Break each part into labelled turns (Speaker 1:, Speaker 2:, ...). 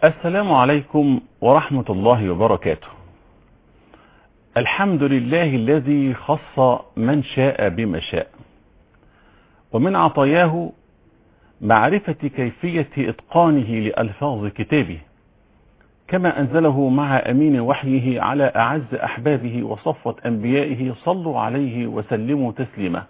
Speaker 1: السلام عليكم ورحمة الله وبركاته. الحمد لله الذي خص من شاء بما شاء، ومن عطاياه معرفة كيفية إتقانه لألفاظ كتابه، كما أنزله مع أمين وحيه على أعز أحبابه وصفوة أنبيائه، صلوا عليه وسلموا تسليما.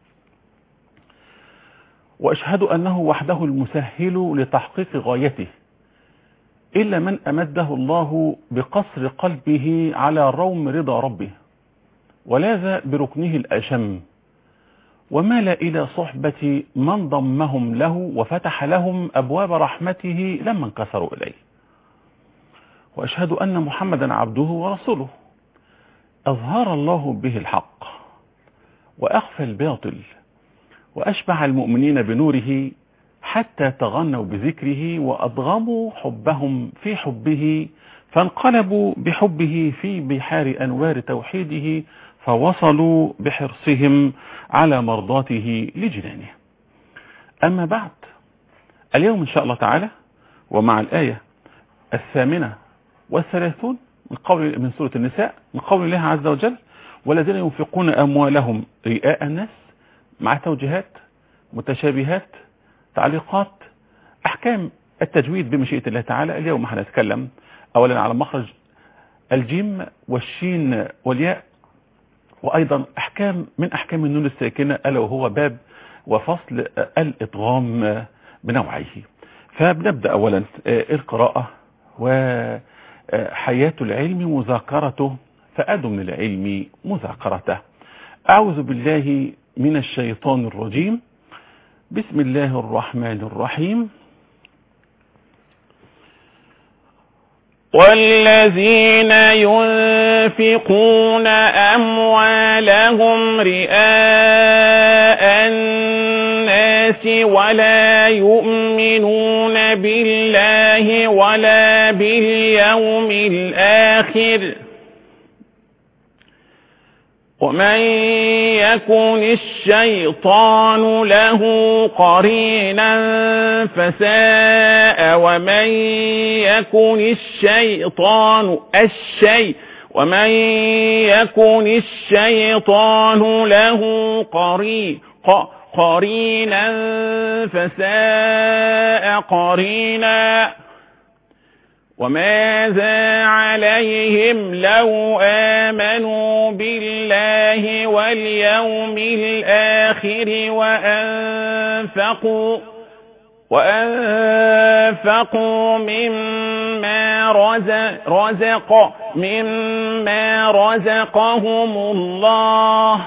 Speaker 1: وأشهد أنه وحده المسهل لتحقيق غايته، إلا من أمده الله بقصر قلبه على روم رضا ربه، ولاذ بركنه الأشم، ومال إلى صحبة من ضمهم له وفتح لهم أبواب رحمته لما انكسروا إليه. وأشهد أن محمدا عبده ورسوله، أظهر الله به الحق وأخفى الباطل، وأشبع المؤمنين بنوره حتى تغنوا بذكره وأضغموا حبهم في حبه، فانقلبوا بحبه في بحار أنوار توحيده، فوصلوا بحرصهم على مرضاته لجنانه. أما بعد، اليوم إن شاء الله تعالى ومع الآية 38 من سورة النساء، من قول الله عز وجل: والذين ينفقون أموالهم رئاء الناس، مع توجيهات، متشابهات، تعليقات، أحكام التجويد بمشيئة الله تعالى. اليوم هنتكلم أولا على مخرج الجيم والشين والياء، وأيضا أحكام من أحكام النون الساكنة، ألا وهو باب وفصل الإدغام بنوعيه. فبنبدأ أولا القراءة وحياة العلم مذاكرته، فأدم للعلم مذاكرته. أعوذ بالله من الشيطان الرجيم. بسم الله الرحمن الرحيم.
Speaker 2: والذين ينفقون أموالهم رئاء الناس ولا يؤمنون بالله ولا باليوم الآخر، ومن يكن الشيطان له قرينا فساء، ومن يكن الشيطان له قرينا فساء قرينا. وماذا عليهم لو آمنوا بالله واليوم الآخر وأنفقوا مما رزقهم الله،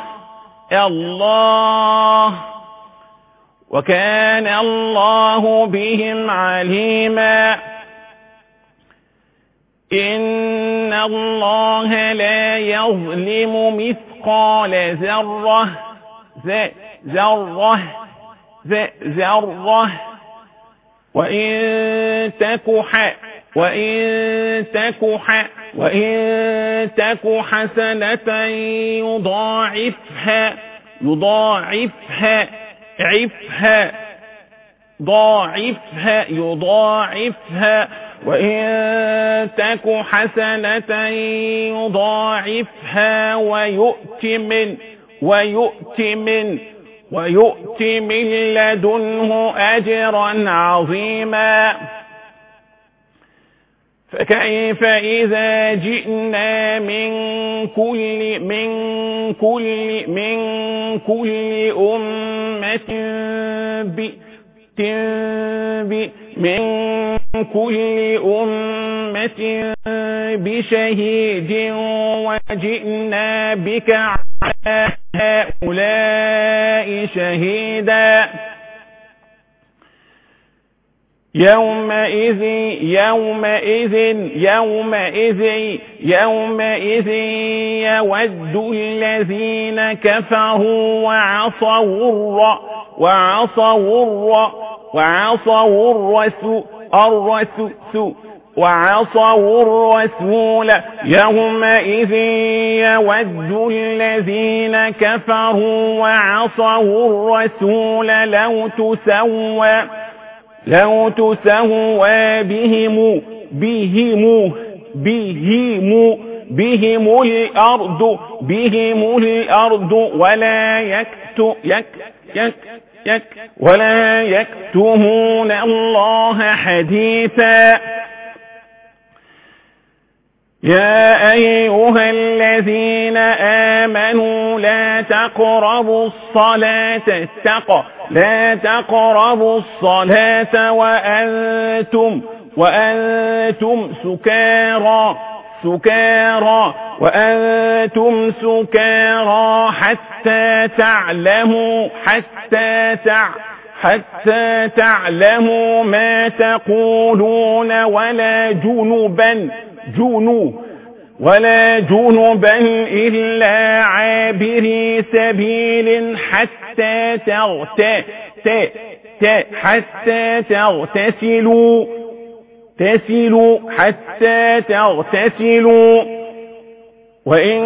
Speaker 2: وكان الله بهم عليما. إن الله لا يظلم مثقال ذرة، وإن تك حسنة يضاعفها، وإن تك حسنة يضاعفها ويؤت من لدنه أجرا عظيما. فكيف إذا جئنا من كل أمة بشهيد وجئنا بك على هؤلاء شهيدا. يومئذ يود الذين كفروا وعصوا الرسول يومئذ يود الذين كفروا وعصوا الرسول لو تسوى الأرض ولا يكتمون الله حديثا. يا أيها الذين آمنوا لا تقربوا الصلاة وأنتم سكارى حتى تعلموا ما تقولون ولا جنبا إلا عابري سبيل حتى تغتسلوا وإن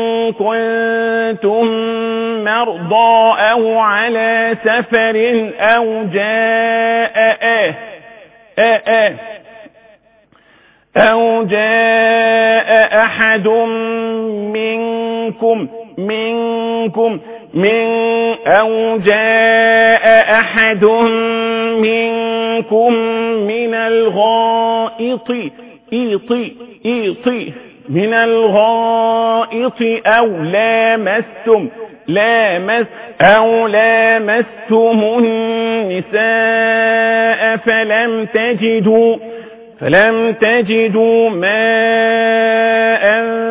Speaker 2: كنتم مرضى أو على سفر أو جاء أحد منكم من الغائط أو لامستم النساء فلم تجدوا ماء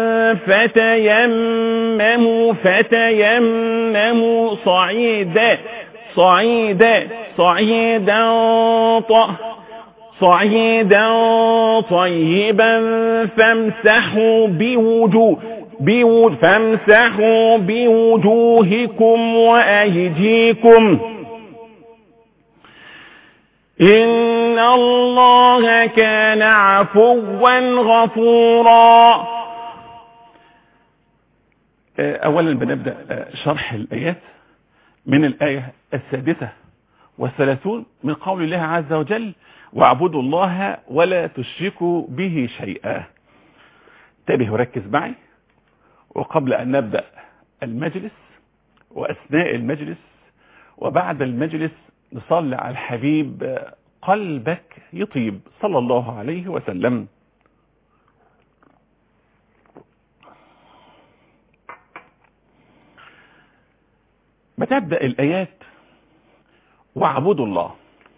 Speaker 2: فتيمموا صعيدا طيبا فامسحوا بوجوهكم وأيديكم إن الله كان عفوا غفورا.
Speaker 1: أولا بنبدأ شرح الآيات من الآية 36 من قول الله عز وجل واعبدوا الله ولا تشركوا به شيئا. انتبه وركز معي. وقبل أن نبدأ المجلس وأثناء المجلس وبعد المجلس نصلي على الحبيب قلبك يطيب صلى الله عليه وسلم. بتبدأ الآيات واعبدوا الله.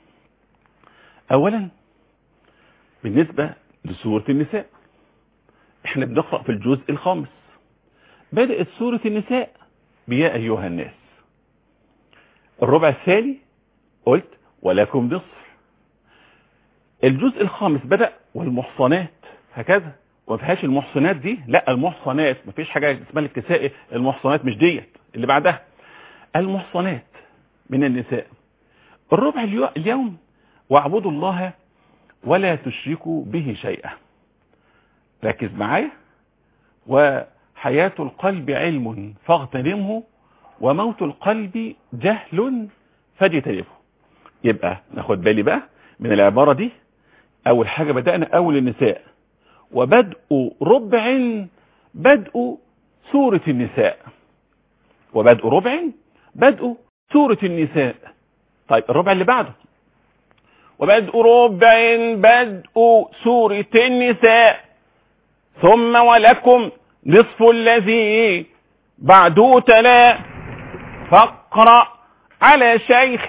Speaker 1: أولا بالنسبة لسورة النساء احنا بنقرأ في الجزء الخامس. بدأت سورة النساء بيا أيها الناس. الربع الثاني قلت ولكم نصف. الجزء الخامس بدأ والمحصنات هكذا، وما فيهاش المحصنات دي، لا المحصنات، ما فيش حاجة اسمها الكساء المحصنات، مش ديت اللي بعدها، المحصنات من النساء. الربع اليوم واعبدوا الله ولا تشركوا به شيئا. ركز معايا. وحياة القلب علم فاغتنمه وموت القلب جهل فاجتنبه. يبقى ناخد بالي بقى من العبارة دي. اول حاجة بدأنا اول النساء وبدء ربع بدء سورة النساء. وبدء ربع بدء سورة النساء. طيب الربع اللي بعده وبدء ربع بدء سورة النساء ثم ولكم نصف الذي بعده تلا فاقرأ على شيخ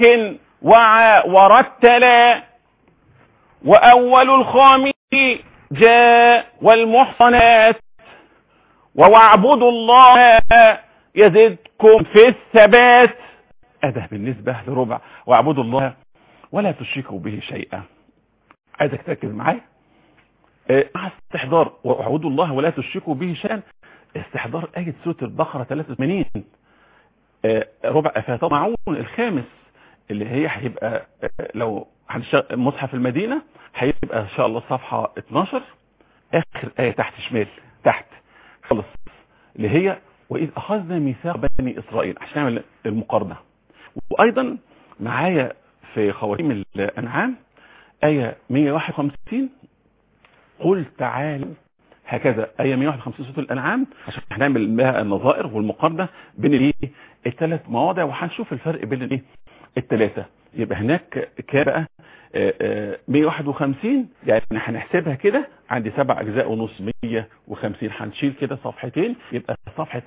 Speaker 1: ورتلا. وأول الخامس جاء والمحصنات واعبدوا الله يزدكم في الثبات. هذا بالنسبة لربع واعبدوا الله ولا تشركوا به شيئا. عايزك تركز معايا مع استحضار واعبدوا الله ولا تشركوا به شيئا. استحضار آية سورة البقرة 83 ربع فطبعون الخامس اللي هي هيبقى لو مصحف المدينة هيبقى ان شاء الله صفحة 12 اخر آية تحت شمال تحت خلص اللي هي وإذ أخذنا ميثاق بني إسرائيل عشان نعمل المقارنة. وأيضا معايا في خواتيم الأنعام آية 151 قل تعالوا، هكذا آية 151 سورة الأنعام، عشان هنعمل بها النظائر والمقارنة بين الايه الثلاث مواضع، وهنشوف الفرق بين الايه الثلاثة. يبقى هناك كام بقى 151، يعني هنحسبها كده، عندي 7 أجزاء ونص 150، هنشيل كده صفحتين يبقى صفحة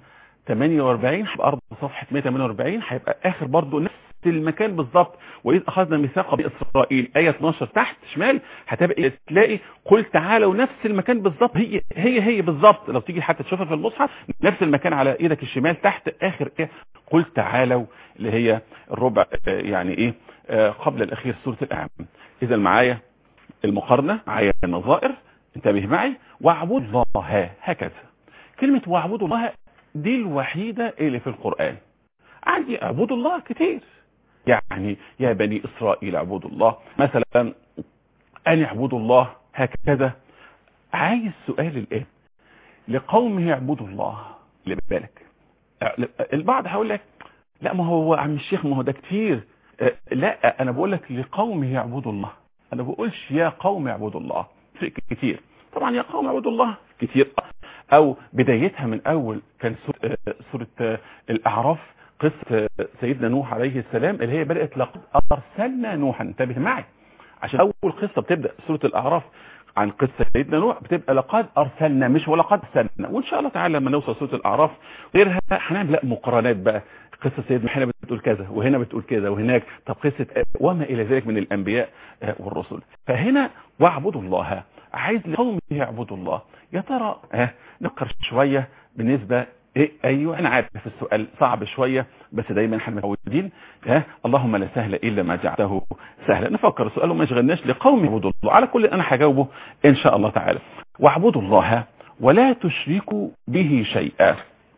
Speaker 1: 148 هيبقى صفحة 148 هيبقى آخر برضو نفس المكان بالظبط. وإذ أخذنا ميثاق بني إسرائيل آية 12 تحت شمال هتبقى تلاقي قل تعالوا، نفس المكان بالظبط، هي بالظبط. لو تيجي حتى تشوفها في المصحف نفس المكان على ايدك الشمال تحت آخر قل تعالوا، اللي هي الربع يعني ايه قبل الأخير سورة الأنعام. إذا معايا المقارنة، معايا النظائر، انتبه معي. واعبد الله، هكذا كلمة واعبد الله دي الوحيدة اللي في القرآن. عندي اعبد الله كتير، يعني يا بني إسرائيل اعبدوا الله، مثلا أن اعبدوا الله، هكذا. عايز سؤال الآن لقومه يعبدوا الله، اللي بالك البعض هقول لك لا ما هو عم الشيخ ما هو ده كتير. لا انا بقول لك لقومه يعبدوا الله، انا بقولش يا قوم اعبدوا الله كتير. طبعا يا قوم اعبدوا الله كتير، او بدايتها من اول كان سورة الاعراف، قصة سيدنا نوح عليه السلام اللي هي بدأت لقد ارسلنا نوحا. انتبه معي، عشان اول قصة بتبدأ سورة الاعراف عن قصة سيدنا نوح بتبقى لقد ارسلنا، مش ولقد ارسلنا. وان شاء الله تعالى لما نوصل سورة الاعراف غيرها هنعمل مقارنات بقى، قصة سيدنا هنا بتقول كذا وهنا بتقول كذا وهناك، طب قصة وما الى ذلك من الانبياء والرسل. فهنا واعبدوا الله، عايز لقومه يعبدوا الله. يا ترى نقر شوية بالنسبة ايوه انا عارف السؤال صعب شوية، بس دايما احنا متعودين اللهم لا سهل الا ما جعلته سهلا. نفكر السؤال وما يشغلناش. لقوم يعبدوا الله، على كل انا هجاوبه ان شاء الله تعالى. واعبدوا الله ولا تشركوا به شيئا.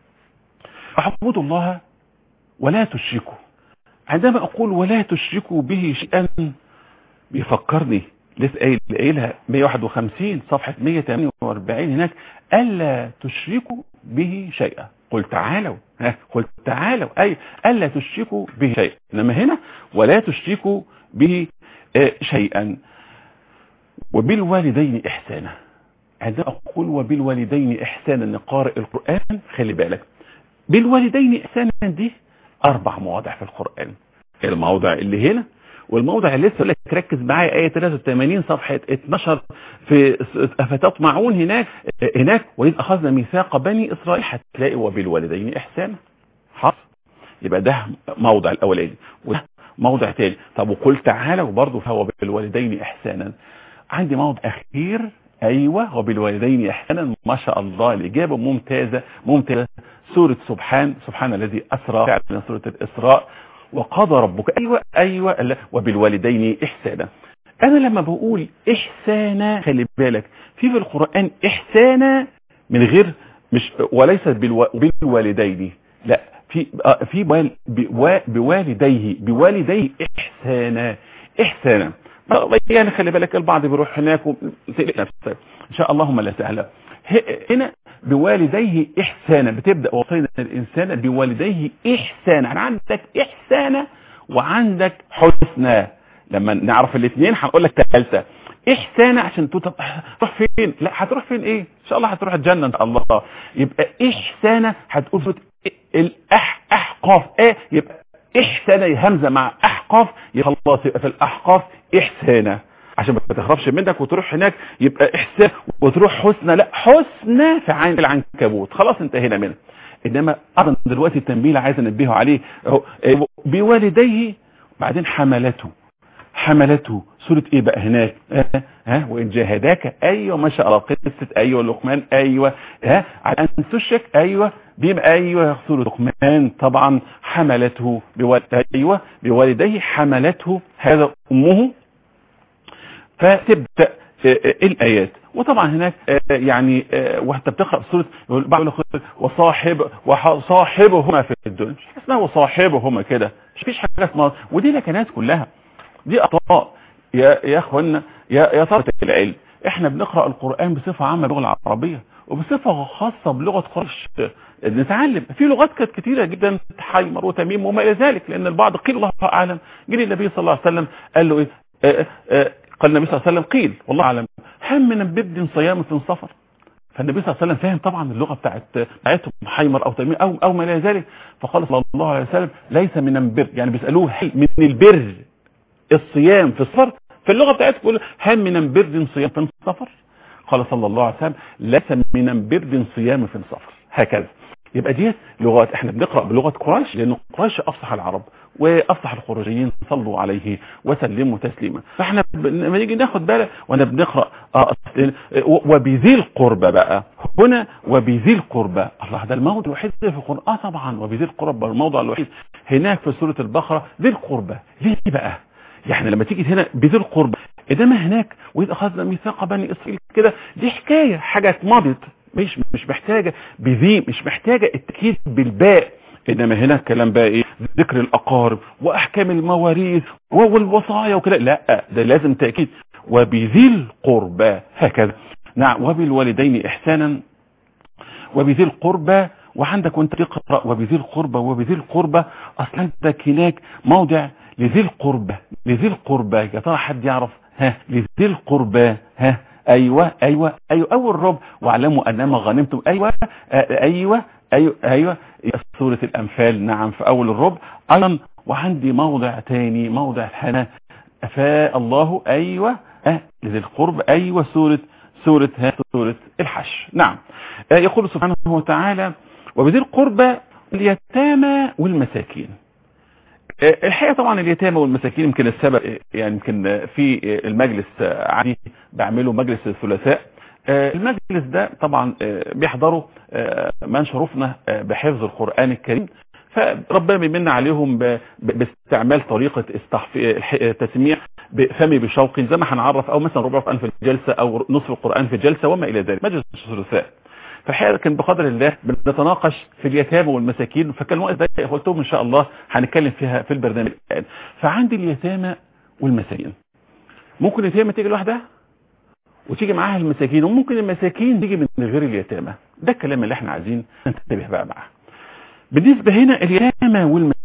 Speaker 1: اعبدوا الله ولا تشركوا. عندما اقول ولا تشركوا به شيئا بيفكرني لسه قايلها 151 صفحة 148 هناك، ألا تشركوا به شيئا. قل تعالوا، قل تعالوا أي ألا تشركوا به شيئا. إنما هنا ولا تشركوا به شيئا. وبالوالدين إحسانا. عندما أقول وبالوالدين إحسانا نقارئ القرآن، خلي بالك بالوالدين إحسانا دي 4 مواضع في القرآن. الموضع اللي هنا والموضع اللي لسه لك ركز معايا آية 83 صفحة 12 في أفتطمعون هناك وإذ أخذنا ميثاق بني إسرائيل هتلاقي وبالوالدين إحسانا. حصل، يبقى ده موضع الأولاني وده موضع تاني. طب وقل تعالى وبرضه فهو بالوالدين إحسانا. عندي موضع أخير، أيوة وبالوالدين إحسانا. ما شاء الله الإجابة ممتازة. سورة سبحان الذي أسرى، فعلا سورة الإسراء. وقضى ربك، أيوة وبالوالدين إحسانا. أنا لما بقول إحسانا خلي بالك في القرآن إحسانا من غير مش وليس بالوالدين، لا في بوالديه إحسانا. يعني خلي بالك البعض بيروح هناك نفسه إن شاء الله لا سهلة. هنا بوالديه إحسانا بتبدأ وصينا الإنسان بوالديه إحسانا. يعني عندك إحسانا وعندك حسنى. لما نعرف الاثنين هنقول لك ثالثة إحسانا عشان تروح فين؟ لا هتروح فين إيه؟ إن شاء الله هتروح الجنة إن شاء الله. يبقى إحسانا هتقول الأحقاف يبقى إحسانا همزة مع أحقاف، يبقى خلاص يبقى في الأحقاف إحسانا عشان ما تخربش منك وتروح هناك يبقى إحسان وتروح حسنى، لا حسنى في عين العنكبوت. خلاص انتهينا منه. انما ايضا دلوقتي التنبيه عايز انبهه عليه بوالديه، بعدين حملته سورة ايه بقى هناك؟ وان جاهداك، ايوه ما شاء الله قصة ايوه لقمان، ايوه على ان تشرك، ايوه بيبقى ايوه سورة لقمان. طبعا حملته بوالديه حملته هذا امه. فتبدأ الآيات. وطبعا هناك يعني وانت بتقرأ سورة وصاحبهما في الدنيا، مش اسمها وصاحبهما كده، مفيش حاجة اسمها. ودي لك ناس كلها دي أطلاق يا اخوانا يا طلبة العلم. احنا بنقرأ القرآن بصفة عامة باللغة العربية وبصفة خاصة بلغة قريش. نتعلم في لغات كانت كتيرة جدا، حيمر وتميم وما إلى ذلك، لأن البعض قيل الله أعلم. جري النبي صلى الله عليه وسلم قال له قال النبي صلى الله عليه وسلم قيل والله أعلم هم من برد صيام في صفر. فالنبي صلى الله عليه وسلم فاهم طبعا اللغه بتاعتهم حيمر او تيمير او ما الى ذلك، فقال صلى الله عليه وسلم ليس من البر، يعني بيسالوه هل من البر الصيام في السفر؟ في اللغه بتاعتهم بيقول هل من برد صيام في السفر؟ قال صلى الله عليه وسلم ليس من برد صيام في السفر. هكذا. يبقى دي لغات، احنا بنقرا بلغه قريش لان قريش افصح العرب وافصح الخروجيين، صلوا عليه وسلموا تسليما. فاحنا لما نيجي ناخد بالك وانا بنقرا وبذي القربى بقى هنا، وبذي القربى، الله ده الموضع الوحيد في القران طبعا، وبذي القربى الموضع الوحيد. هناك في سوره البقره ذي القربى، ليه بقى؟ يعني لما تيجي هنا بذي القربى، انما هناك واذ اخذنا ميثاق بني اسرائيل كده، دي حكايه حاجه مضت، مش محتاجه بذي، مش محتاجه التاكيد بالباء. انما هنا الكلام بقى ايه؟ ذكر الاقارب واحكام المواريث والوصايا وكده، لا ده لازم تاكيد وبذي القربى. هكذا. نعم. وبالوالدين احسانا وبذي القربى. وعندك وانت تقرا وبذي القربى وبذي القربى، اصلا عندك هناك موضع لذي القربى. لذي القربى يا ترى حد يعرف؟ لذي القربى. ايوه اول رب واعلموا انما غنمتم. ايوه سورة الانفال. نعم في اول الرب ايضا. وعندي موضع تاني، موضع الحنان افاء الله. ايوه لذي القرب. ايوه سورة الحشر. نعم. يقول سبحانه وتعالى وبذي القربى اليتامى والمساكين. الحقيقة طبعا اليتامى والمساكين يمكن السبب، يعني يمكن في المجلس عادي بعمله مجلس الثلاثاء. المجلس ده طبعا بيحضروا من شرفنا بحفظ القرآن الكريم، فربنا بيمن عليهم باستعمال طريقة تسميع بفمي بشوق زي ما هنعرف، او مثلا ربع القرآن في الجلسة او نصف القرآن في الجلسة وما الى ذلك. مجلس الثلاثاء فالحقيقة كان بقدر الله بنتناقش في اليتامى والمساكين، فكان الوقت ده قلتهم ان شاء الله هنتكلم فيها في البرنامج الان. فعندي اليتامى والمساكين، ممكن اليتامى تيجي لوحدها وتيجي معاها المساكين، وممكن المساكين تيجي من غير اليتامى. ده الكلام اللي احنا عايزين ننتبه بقى معاه. بالنسبة هنا اليتامى والمساكين،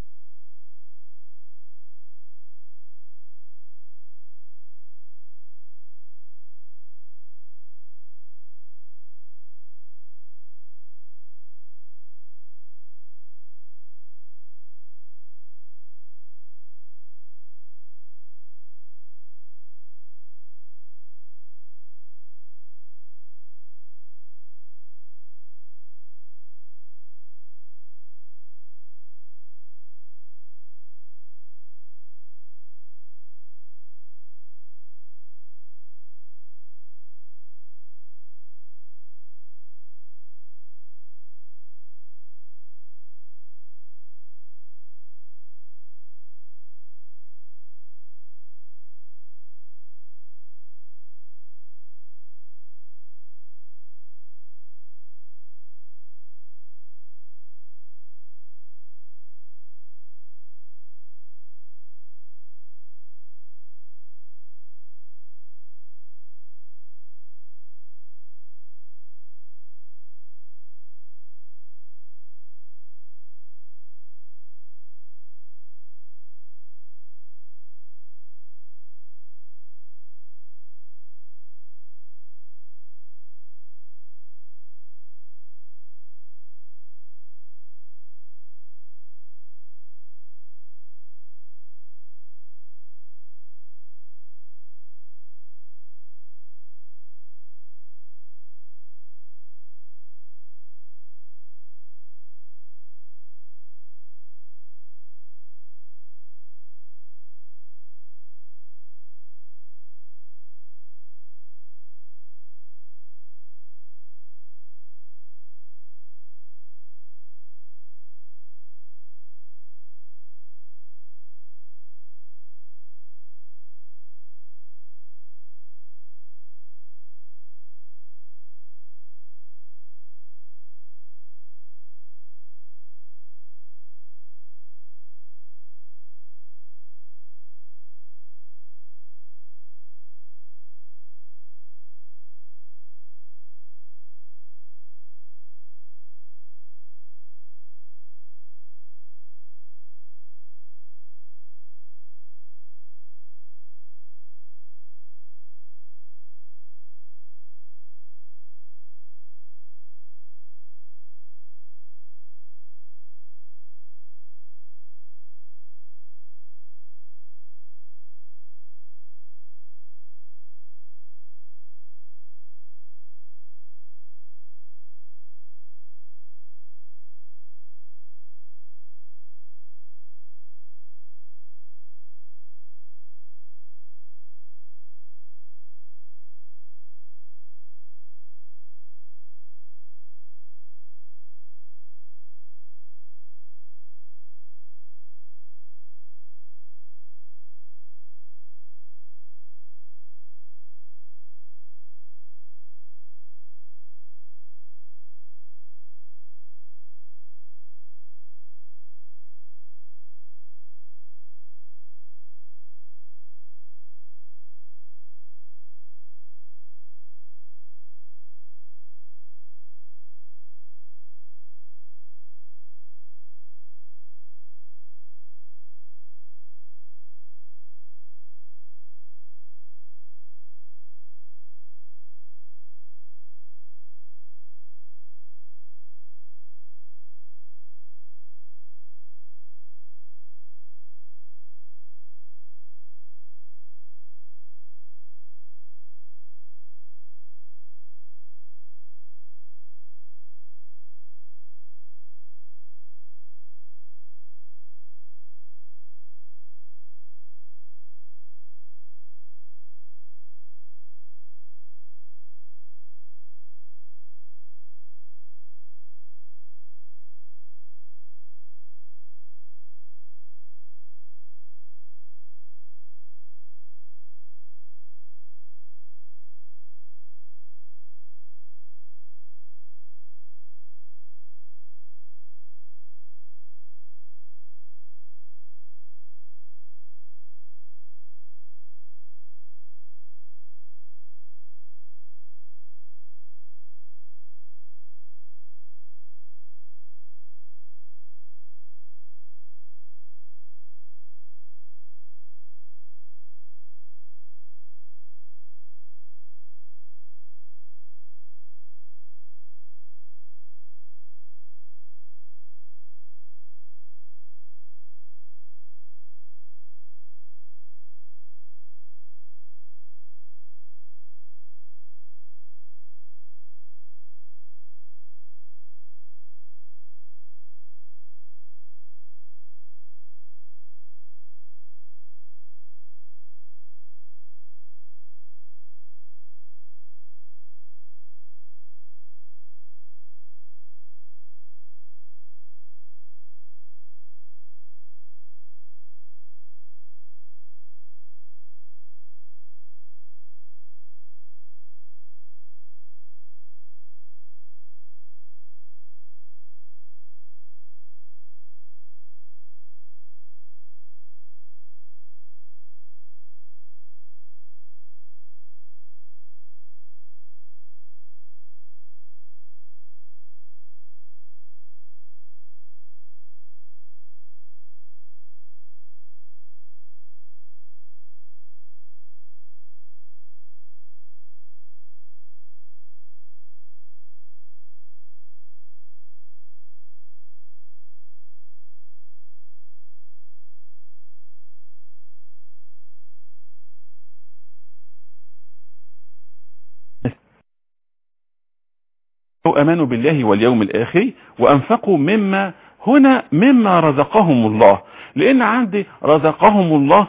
Speaker 1: آمنوا بالله واليوم الآخر وأنفقوا مما رزقهم الله، لأن عندي رزقهم الله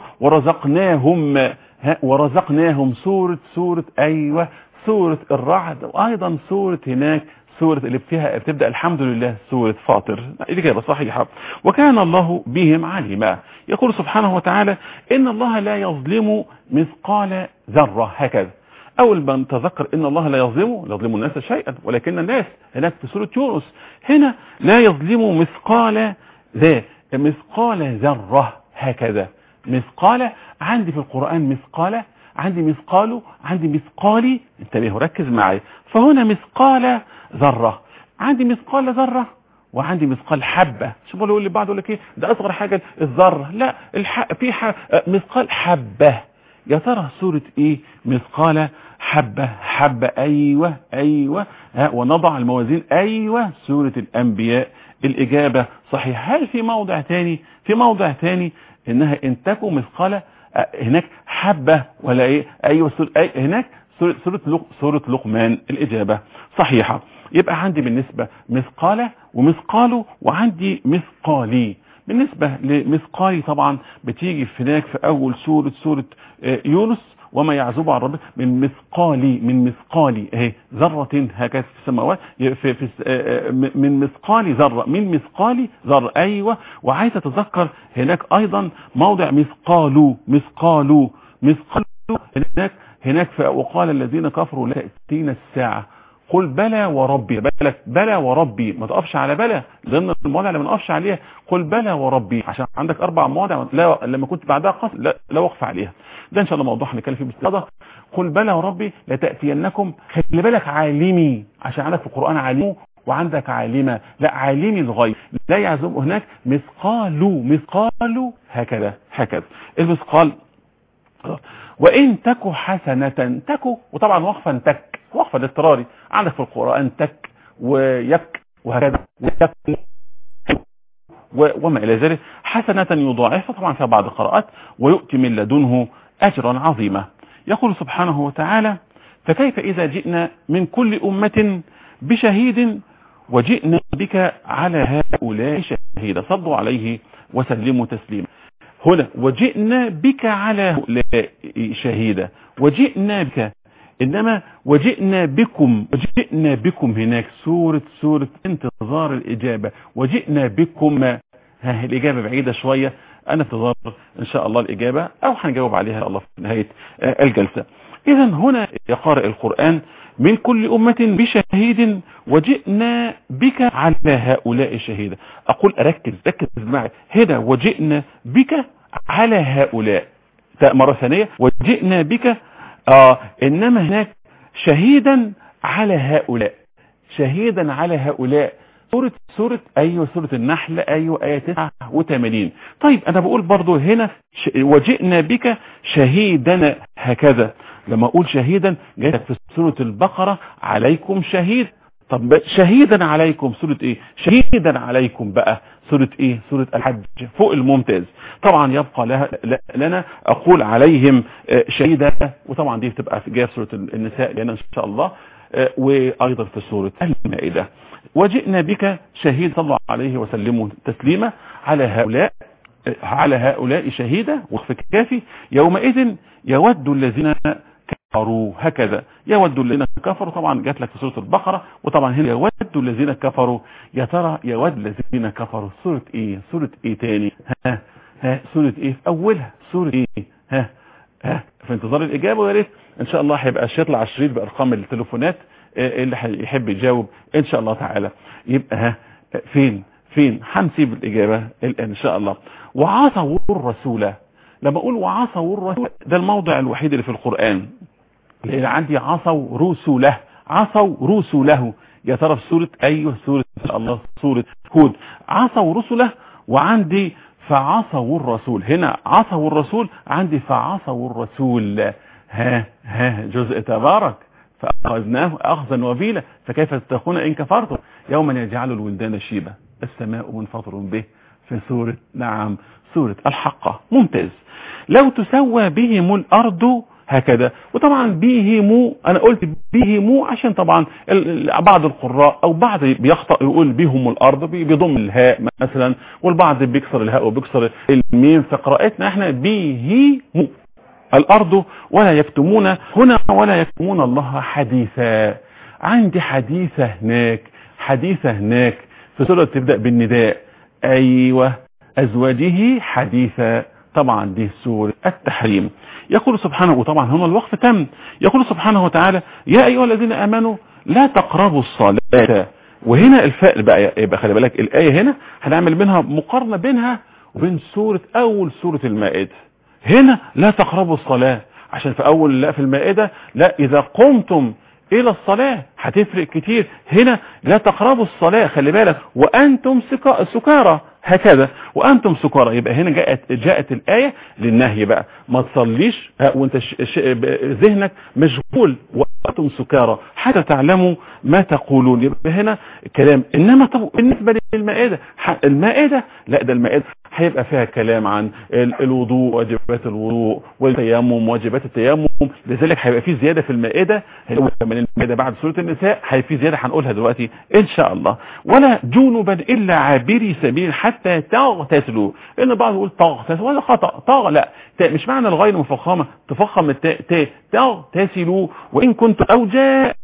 Speaker 1: ورزقناهم سورة أيوة سورة الرعد، وأيضا سورة هناك سورة اللي بتبدأ الحمد لله سورة فاطر. الإجابة صحيحة. وكان الله بهم عليما. يقول سبحانه وتعالى إن الله لا يظلم مثقال ذرة. هكذا أول ما نتذكر إن الله لا يظلم الناس شيئا، ولكن الناس هناك في سورة يونس هنا لا يظلم مثقال ذرة. هكذا مثقال عندي في القرآن مثقال، عندي مثقال، عندي مثقالي، انتبهوا ركز معي. فهنا مثقال ذرة، عندي مثقال ذرة وعندي مثقال حبة. شو بقول اللي بعده لك ايه ده اصغر حاجة الذرة، لا في مثقال حبة. يا ترى سورة ايه؟ مثقال حبة. ايوه ونضع الموازين. ايوه سورة الانبياء. الاجابة صحيح. هل في موضع تاني انها ان تكو مثقال هناك حبة ولا ايه؟ ايوه هناك سورة لقمان. الاجابة صحيحة. يبقى عندي بالنسبة مثقال ومثقال وعندي مثقالي. بالنسبة لمثقالي طبعا بتيجي هناك في اول سورة يونس وما يعزب عن ربك من مثقالي اهي ذرة هكذا في السماوات من مثقال ذرة. ايوه وعايز اتذكر هناك ايضا موضع مثقال هناك وقال الذين كفروا لا تأتينا الساعة قل بلى وربي. بلى وربي ما تقفش على بلى ضمن المواضع اللي ما نقفش عليها. قل بلى وربي عشان عندك 4 مواضع لا لما كنت بعدها قصد لا وقف عليها. ده ان شاء الله موضوع هنتكلم فيه باستفاضه. قل بلى وربي لتأتينكم. خلي بالك عالمي عشان عندك في القرآن عالم وعندك عالمة. لا عالمي الغيب لا يعزم. هناك مثقال هكذا المثقال. وإن تكو حسنة تكو وطبعا وقفا الاضطراري عندك في القرآن تك ويك وهكذا وما إلى ذلك. حسنة يضاعفها طبعا في بعض القراءات ويؤتي من لدنه أجرا عظيما. يقول سبحانه وتعالى فكيف إذا جئنا من كل أمة بشهيد وجئنا بك على هؤلاء شهيدا. صلوا عليه وسلموا تسليما. هنا وجئنا بك على هؤلاء شهيدا وجئنا بك، إنما وجئنا بكم هناك سورة انتظار الإجابة. وجئنا بكم الإجابة بعيدة شوية. أنا انتظار إن شاء الله الإجابة أو هنجاوب عليها الله في نهاية الجلسة. إذا هنا يقرأ القرآن من كل أمة بشهيد وجئنا بك على هؤلاء شهيدا. أقول ركز معي هنا وجئنا بك على هؤلاء مرة ثانية وجئنا بك إنما هناك شهيدا على هؤلاء. سورة النحل آية 89. طيب أنا بقول برضو هنا وجئنا بك شهيدا هكذا. لما أقول شهيدا جاءت في سورة البقرة عليكم شهيد. طب شهيدا عليكم سورة ايه؟ شهيدا عليكم بقى سورة ايه؟ سورة الحج فوق الممتاز. طبعا يبقى لنا اقول عليهم شهيدا، وطبعا دي بتبقى جايه في سورة النساء لنا ان شاء الله، وايضا في سورة المائدة. وجئنا بك شهيد صلى الله عليه وسلموا تسليما على هؤلاء شهيدا. وفي كافي يومئذ يود الذين كفروا. هكذا يود الذين كفروا طبعا جات لك في سورة البقرة، وطبعا هنا يود الذين كفروا. يا ترى يود الذين كفروا سورة ايه تاني؟ سورة ايه في اولها؟ سورة ايه؟ في انتظار الاجابة. ويا ريت ان شاء الله هيبقى يطلع على الشريط بارقام التليفونات اللي يحب يجاوب ان شاء الله تعالى. يبقى فين هنسيب الاجابة الان ان شاء الله. وعصوا الرسول. لما اقول وعصوا الرسول ده الموضع الوحيد اللي في القرآن لان عندي عصوا رسله. يا ترى في سورة سورة الله سورة هود عصوا رسله، وعندي فعصوا الرسول. هنا عصوا الرسول، عندي فعصوا الرسول. جزء تبارك فأخذناه أخذا وبيلا فكيف تتقون إن كفرتم يوما يجعل الولدان شيبا السماء منفطر به في سورة سورة الحقة. ممتاز. لو تسوى بهم الأرض هكذا. وطبعا بيهموا، انا قلت بيهموا عشان طبعا بعض القراء او بعض بيخطئ يقول بيهم الارض بيضم الهاء مثلا، والبعض بيكسر الهاء وبيكسر الميم. في قراءتنا احنا بيهموا الارض ولا يكتمون هنا ولا يكتمون الله حديثا. عندي حديثة هناك، حديثة هناك في سورة تبدأ بالنداء، ايوه ازواجه حديثا. طبعا دي سورة التحريم. يقول سبحانه، وطبعا هنا الوقف تم، يقول سبحانه وتعالى يا ايها الذين امنوا لا تقربوا الصلاة. وهنا الفاء بقى يبقى خلي بالك الايه هنا هنعمل منها مقارنه بينها وبين اول سوره المائده. هنا لا تقربوا الصلاه، عشان في اول لا في المائده لا اذا قمتم الى الصلاه هتفرق كتير. هنا لا تقربوا الصلاه خلي بالك وانتم سكارى هكذا، وانتم سكارى. يبقى هنا جاءت الايه للنهي بقى، ما تصليش وانت ذهنك مشغول وانتم سكارى حتى تعلموا ما تقولون. يبقى هنا كلام. انما طب بالنسبه للمائده، المائده لا ده المائده هيبقى فيها كلام عن الوضوء، واجبات الوضوء، والتيمم، واجبات التيمم. لذلك هيبقى في زياده في المائده من المائده بعد سوره النساء، هيبقى في زياده هنقولها دلوقتي ان شاء الله. ولا جنبا الا عابري سبيل حتى تغتسلوا. ان بعض يقول تغتسلوا ولا خطا، لا مش معنى الغير مفخمه تفخم التاء تغتسلوا. وان كنت او جاء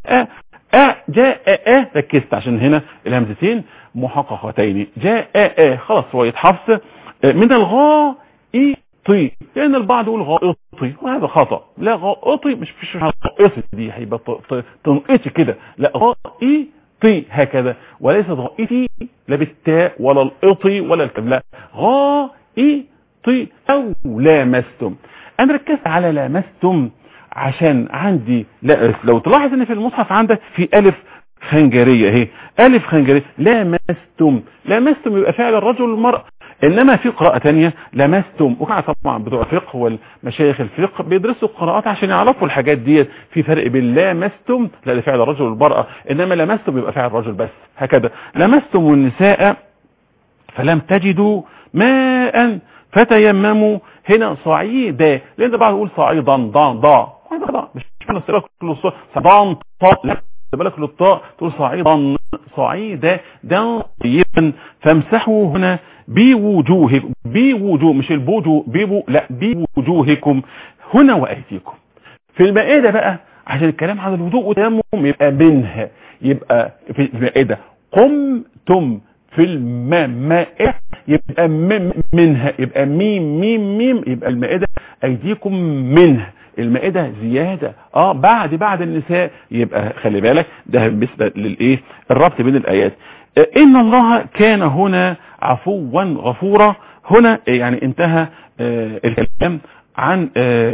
Speaker 1: ركزت عشان هنا الهمزتين محققتين. جاء خلاص هو يتحفظ من الغائط، لان البعض يقول غائطي وهذا خطا. لا غائطي مش غائطي، دي هيبقى تنقطي كده، لا غائطي هكذا، وليست غائطي لا بالتاء ولا القطي ولا الكلام، لا غائطي او لامستم. انا ركزت على لامستم عشان عندي لا لو تلاحظ ان في المصحف عندك في الف خنجريه اهي، الف خنجريه لامستم. لامستم يبقى فعل الرجل والمرأة. انما في قراءه ثانيه لمستم، وطبعا بتوع الفقه والمشايخ الفقه بيدرسوا القراءات عشان يعرفوا الحاجات دي. في فرق بين لامستم لا ده فعل الرجل والمرأة، انما لمستم يبقى فعل الرجل بس هكذا. لمستم النساء فلم تجدوا ماء فتيمموا. هنا صعيدا، لان بعض يقول صعيدا ضا مش نسيبك كل الصوت صعيدا لا بالك للطاء تقول صعيدا طيبا. فامسحوا هنا بوجوهكم، بوجوه مش البوجو بيبو لا بوجوهكم هنا وايديكم. في المائده بقى عشان الكلام عن الوضوء والتيمم يبقى منها، يبقى في المائده قمتم، في المائده يبقى منها، يبقى ميم يبقى المائده ايديكم منها. المائده زياده بعد النساء. يبقى خلي بالك ده بالنسبه للايه الربط بين الايات. ان الله كان هنا عفوا غفورا. هنا يعني انتهى الكلام عن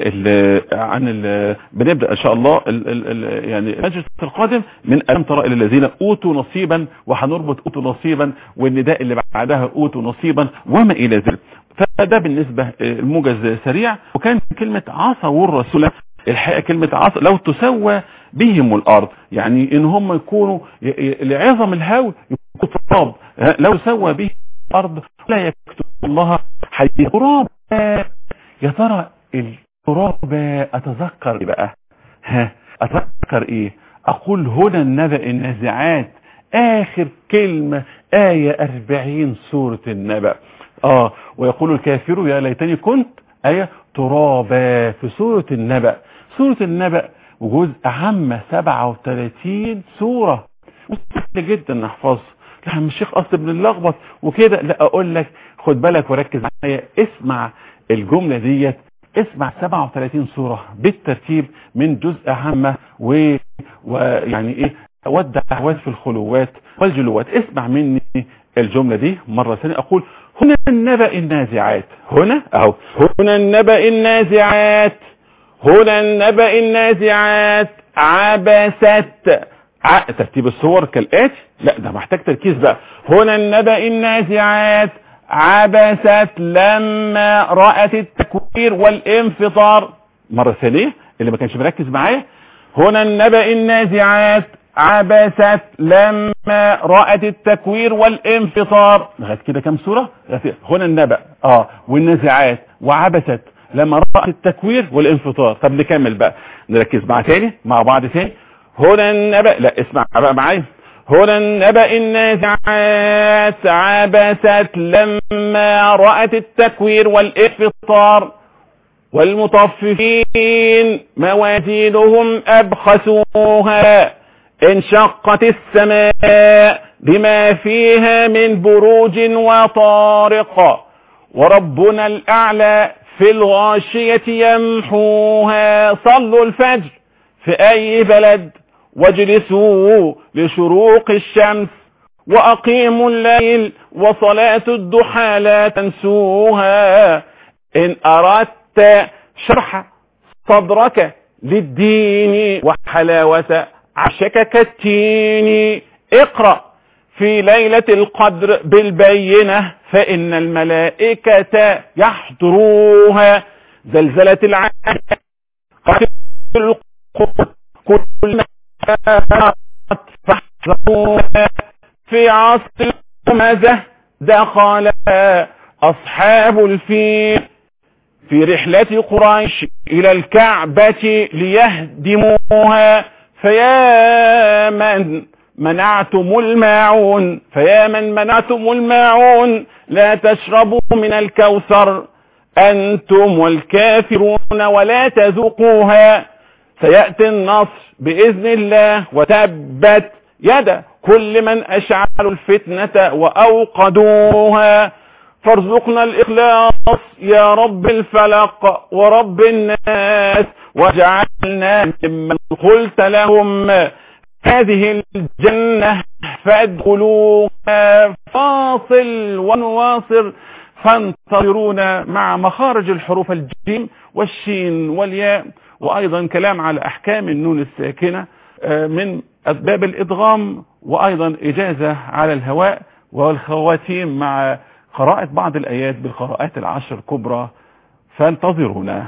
Speaker 1: بنبدا ان شاء الله يعني المجلس القادم من الم ترى الى الذين اوتوا نصيبا، وهنربط اوتوا نصيبا والنداء اللي بعدها اوتوا نصيبا وما الى ذلك. فده بالنسبه الموجز سريع. وكان كلمه عصوا الرسول، الحقيقه كلمه عصا لو تسوى بهم الارض، يعني ان هم يكونوا لعظم الهول يكون تراب، لو سوى به الارض لا يكتب الله حي تراب. يا ترى التراب اتذكر بقى اتذكر ايه؟ اقول هنا النبأ النازعات اخر كلمة آية 40 سورة النبأ. ويقول الكافر يا ليتني كنت آية ترابا في سورة النبأ. سورة النبأ وجزء عامة 37 سورة، مستحيل جدا نحفظ. لا مش الشيخ اصل بنلخبط وكده، لا اقول لك خد بالك وركز معايا، اسمع الجملة ديت، اسمع 37 سورة بالترتيب من جزء عامة ويعني ايه والدعوات في الخلوات والجلوات. اسمع مني الجملة دي مرة ثانية. اقول هنا النبأ النازعات، هنا هنا النبأ النازعات، هنا النبأ النازعات عبست. ترتيب الصور كالآتي، لا ده محتاج تركيز بقى. هنا النبأ النازعات عبست لما رأت التكوير والانفطار. مرة ثانية اللي ما كانش مركز معايا، هنا النبأ النازعات عبست لما رأت التكوير والانفطار. لغايه كده كام سورة؟ هنا النبأ والنازعات وعبست لما رأت التكوير والانفطار. طب نكمل بقى، نركز مع بعض تاني. هنا النبأ، لا اسمع بقى معايا. هنا النبأ النازعات عبست لما رأت التكوير والانفطار، والمطففين موازينهم أبخسوها، انشقت السماء بما فيها من بروج وطارق، وربنا الأعلى في الغاشية يمحوها. صلوا الفجر في أي بلد واجلسوا لشروق الشمس، وأقيموا الليل وصلاة الضحى لا تنسوها. إن أردت شرح صدرك للدين وحلاوة عشك كالتين، اقرأ في ليلة القدر بالبينة فإن الملائكة يحضروها. زلزلة العالم كل ما فحصوها. في عصر الهمزة دخل أصحاب الفيل في رحلة قريش إلى الكعبة ليهدموها. فيا من منعتم الماعون لا تشربوا من الكوثر أنتم والكافرون ولا تذوقوها. سيأتي النصر بإذن الله وتبت يد كل من أشعلوا الفتنة وأوقدوها. فارزقنا الإخلاص يا رب الفلق ورب الناس، واجعلنا ممن قلت لهم هذه الجنة فادخلوها. فاصل ونواصر، فانتظرونا مع مخارج الحروف الجيم والشين والياء، وأيضا كلام على أحكام النون الساكنة من أسباب الإدغام، وأيضا إجازة على الهواء، والخواتيم مع قراءة بعض الآيات بالقراءات العشر الكبرى. فانتظرونا.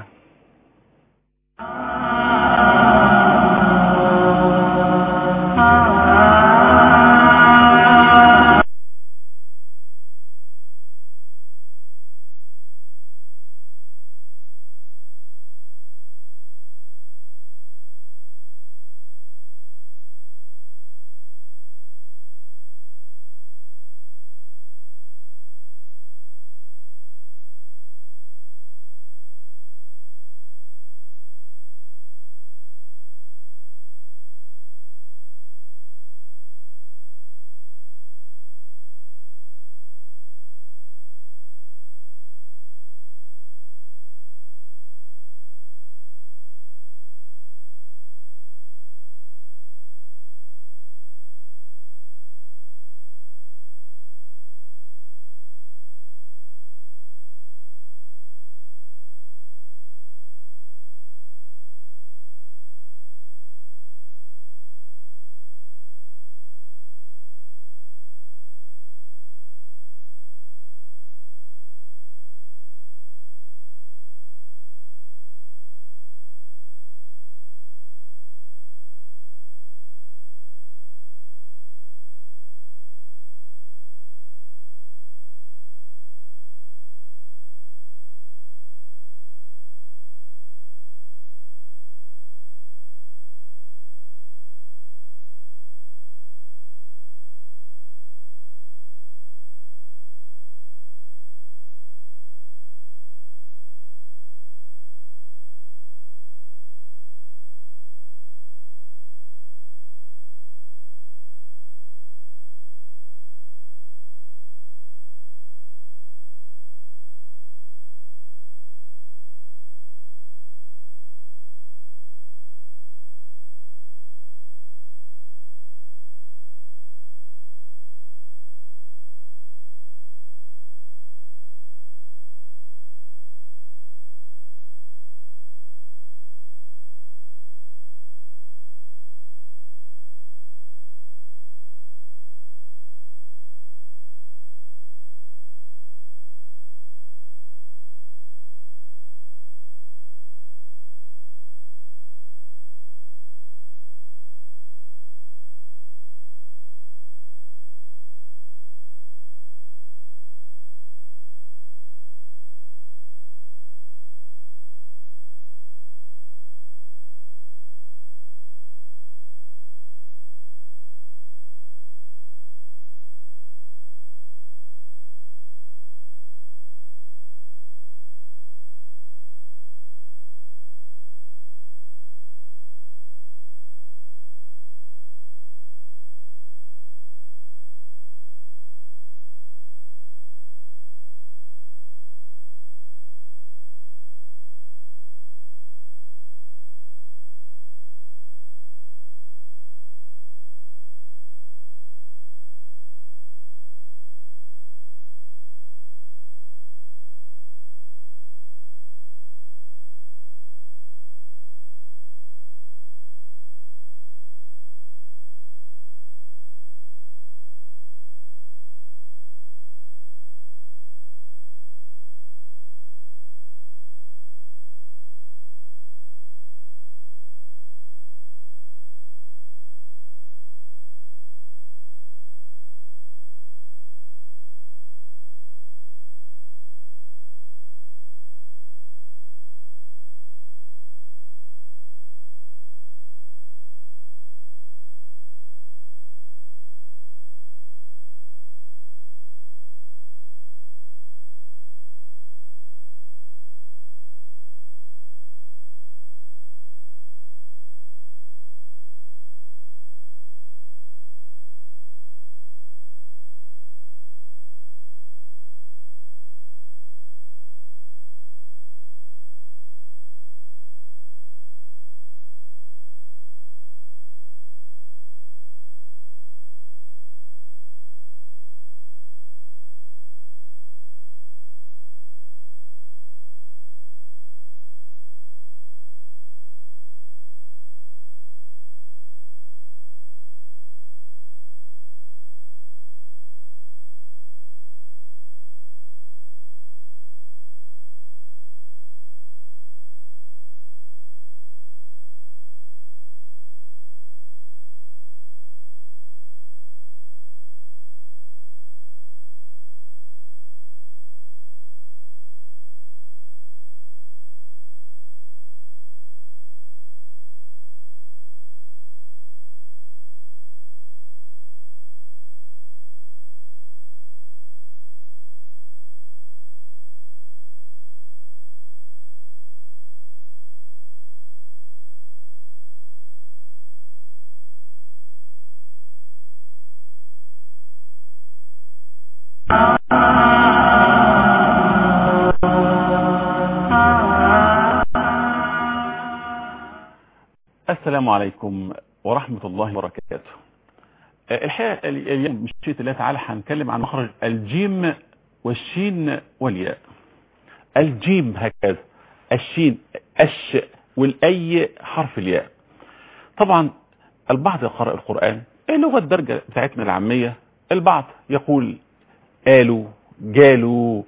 Speaker 1: السلام عليكم ورحمة الله وبركاته. الحقيقة اليوم مشيئة الله تعالى هنتكلم عن مخرج الجيم والشين والياء. الجيم هكذا، الشين الش، والأي حرف الياء. طبعا البعض يقرأ القرآن اللغة الدرجة بتاعتنا العامية، البعض يقول قالوا جالوا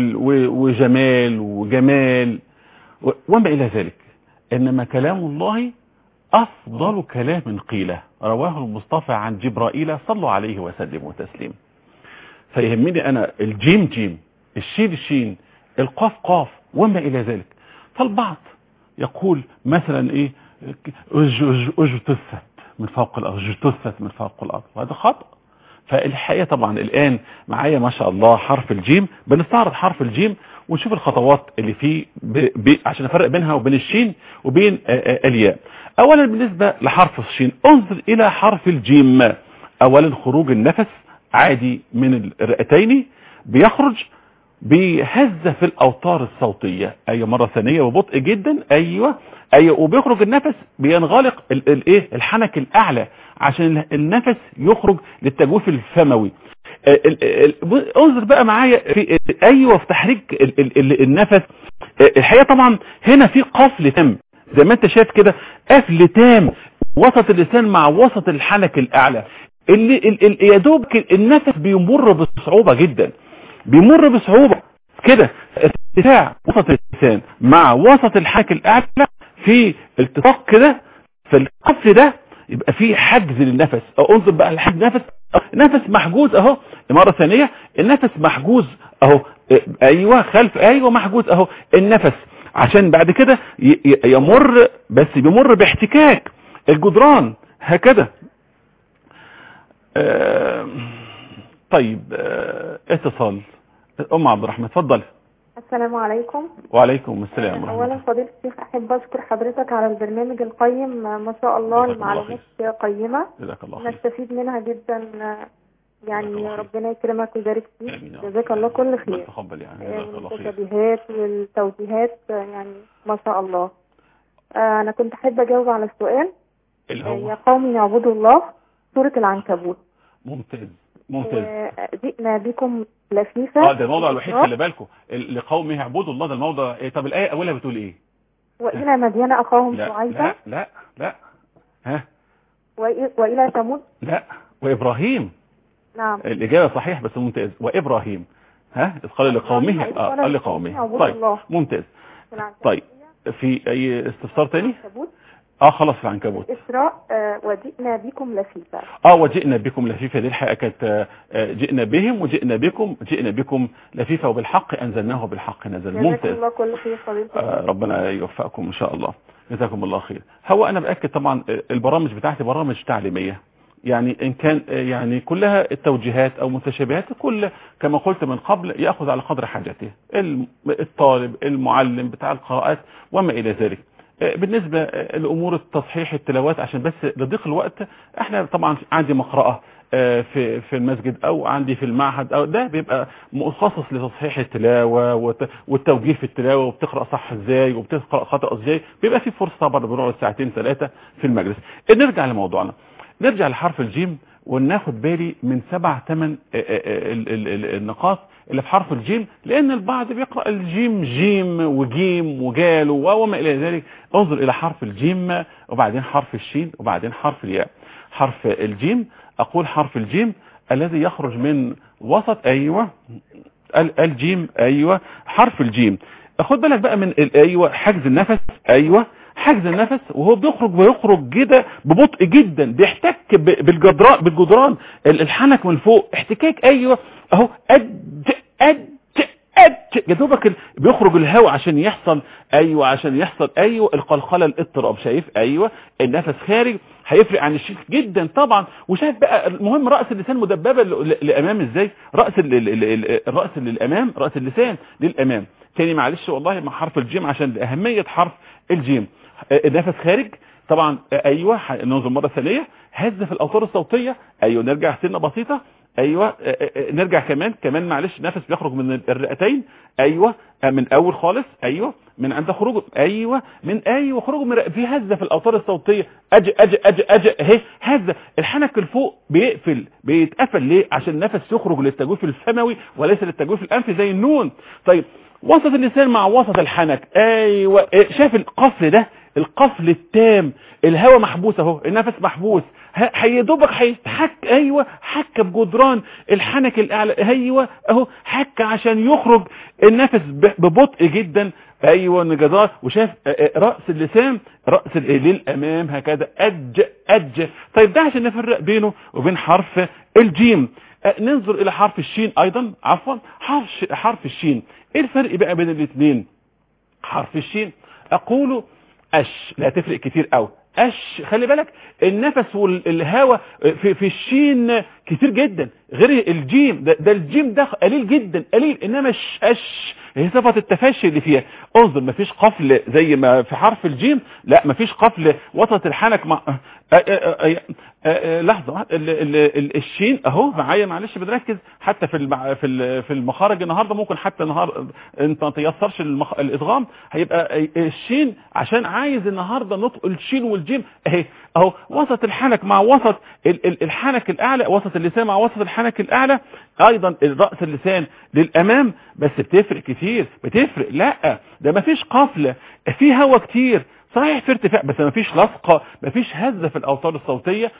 Speaker 1: وجمال وجمال وما إلى ذلك. إنما كلام الله أفضل كلام قيل، رواه المصطفى عن جبرائيل صلوا عليه وسلموا تسليم. فيهمني أنا الجيم جيم، الشين شين، القاف قاف وما إلى ذلك. فالبعض يقول مثلا إيه اجتثت من فوق الأرض، اجتثت من فوق الأرض، وهذا خطأ. فالحقيقة طبعا الآن معايا ما شاء الله حرف الجيم، بنستعرض حرف الجيم ونشوف الخطوات اللي فيه عشان نفرق بينها وبين الشين وبين الياء. اولا بالنسبة لحرف الشين انظر الى حرف الجيم. اولا خروج النفس عادي من الرئتين، بيخرج بهزة في الاوتار الصوتية، ايوه مرة ثانية وبطء جدا، ايوه وبيخرج النفس بينغلق الايه الحنك الاعلى عشان النفس يخرج للتجويف الفموي. انظر بقى معايا في ايوه في تحريك النفس. الحقيقه طبعا هنا في قفل تام زي ما انت شايف كده، قفل تام وسط اللسان مع وسط الحنك الاعلى، اللي يا دوب النفس بيمر بصعوبه جدا، بيمر بصعوبه كده. ارتفاع وسط اللسان مع وسط الحنك الاعلى في التقاء كده، فالقفل ده يبقى فيه حجز للنفس. او انظر بقى الحجز نفس محجوز اهو، مرة ثانية النفس محجوز اهو، ايوه خلف ايوه محجوز اهو النفس، عشان بعد كده يمر، بس بيمر باحتكاك الجدران هكذا. طيب اتصال ام عبد الرحمن، اتفضل.
Speaker 3: السلام عليكم.
Speaker 1: وعليكم السلام ورحمة الله.
Speaker 3: اولا فضيلة الشيخ احب اشكر حضرتك على البرنامج القيم، ما شاء الله المعلومات قيمة نستفيد منها جدا، يعني ربنا يكرمك ويبارك فيك، جزاك الله كل خير. المتشابهات والتوجيهات يعني ما شاء الله. انا كنت احب اجاوب على السؤال يا قوم يعبدوا الله، سورة العنكبوت.
Speaker 1: ممتاز.
Speaker 3: جئنا بكم لفيفا.
Speaker 1: ده الموضوع الوحيد خلي بالكم، لقوم يعبدوا الله، ده الموضوع. طب الآية أولها بتقول إيه؟
Speaker 3: وإلى مدين أخاهم شعيبا.
Speaker 1: لا ها.
Speaker 3: وإلى ثمود.
Speaker 1: لا، وإبراهيم.
Speaker 3: نعم.
Speaker 1: الإجابة صحيح بس ممتاز. وإبراهيم ها قال لقومه لقومه. طيب ممتاز. طيب في أي استفسار تاني؟ خلاص في العنكبوت.
Speaker 3: الإسراء وجئنا بكم لفيفا.
Speaker 1: وجئنا بكم لفيفا، دي الحقيقة كانت جئنا بهم وجئنا بكم لفيفا، وبالحق أنزلناه بالحق نزل. ممتاز.
Speaker 3: الله كل خير فضيلة.
Speaker 1: ربنا يوفقكم إن شاء الله، جزاكم الله خير. هو أنا بأكد طبعا البرامج بتاعتي برامج تعليمية، يعني إن كان يعني كلها التوجيهات أو متشابهات، كل كما قلت من قبل يأخذ على قدر حاجته الطالب المعلم بتاع القراءات وما إلى ذلك. بالنسبة لأمور التصحيح التلاوات، عشان بس لضيق الوقت، احنا طبعا عندي مقرأة في المسجد او عندي في المعهد، او ده بيبقى مخصص لتصحيح التلاوة والتوجيه في التلاوة، وبتقرأ صح ازاي وبتقرأ خطأ ازاي، بيبقى في فرصة طبعا بنقعد ساعتين ثلاثة في المجلس. نرجع لموضوعنا، نرجع لحرف الجيم وناخد بالي من 7-8 النقاط اللي في حرف الجيم، لان البعض بيقرأ الجيم جيم وجيم وجال وما الى ذلك. انظر الى حرف الجيم وبعدين حرف الشين وبعدين حرف الياء. حرف الجيم، اقول حرف الجيم الذي يخرج من وسط ايوه الجيم، ايوه حرف الجيم. خد بالك بقى من ايوه حجز النفس، ايوه حجز النفس، وهو بيخرج كده ببطء جدا، بيحتك بالجدران الحنك من فوق، احتكاك ايوه اهو يا دوبك بيخرج الهواء عشان يحصل القلقله الاضطراب. شايف ايوه النفس خارج، هيفرق عن الشيخ جدا طبعا. وشايف بقى المهم راس اللسان مدببه لامام ازاي، الراس للامام، راس اللسان للامام. تاني معلش والله مع حرف الجيم عشان اهميه حرف الجيم. النفس خارج طبعا، ايوه ننظر مره ثانيه، هز في الاوتار الصوتيه، ايوه نرجع سنه بسيطه، ايوه نرجع كمان معلش، نفس بيخرج من الرئتين، ايوه من اول خالص، ايوه من عند خروجه، ايوه من خروجه من في هزه في الاوتار الصوتيه، اجي اهي هزه. الحنك الفوق بيتقفل ليه؟ عشان النفس يخرج للتجويف الفموي وليس للتجويف الانفي زي النون. طيب وسط اللسان مع وسط الحنك، ايوه شايف القفل ده، القفل التام، الهواء محبوس اهو، النفس محبوس، هيدوبك هيتحك، ايوه حك بجدران الحنك الاعلى، ايوه اهو حك عشان يخرج النفس ببطء جدا، ايوه نجدار. وشاف راس اللسان راس للامام هكذا، اج. طيب ده عشان نفرق بينه وبين حرف الجيم. ننظر الى حرف الشين ايضا، عفوا حرف الشين. ايه الفرق بقى بين الاثنين؟ حرف الشين اقوله اش، لا تفرق كتير قوي، اش خلي بالك النفس والهواء في الشين كتير جدا غير الجيم، ده الجيم ده قليل جدا قليل، انما اش هي صفة التفشي اللي فيها. انظر مفيش قفل زي ما في حرف الجيم، لا مفيش قفل وسط الحنك مع لحظة، الشين اهو معايا معلش بنركز حتى في المخارج النهارده، ممكن حتى انت ما تيسرش الادغام، هيبقى الشين عشان عايز النهارده نطق الشين والجيم اهي اهو وسط الحنك مع وسط الحنك الاعلى، وسط اللسان مع وسط الحنك الاعلى، ايضا الراس اللسان للامام. بس بتفرق كتير، بتفرق، لا ده مفيش قفله، في هوا كتير صحيح في ارتفاع بس مفيش لصقه، مفيش هزه في الاوتار الصوتيه.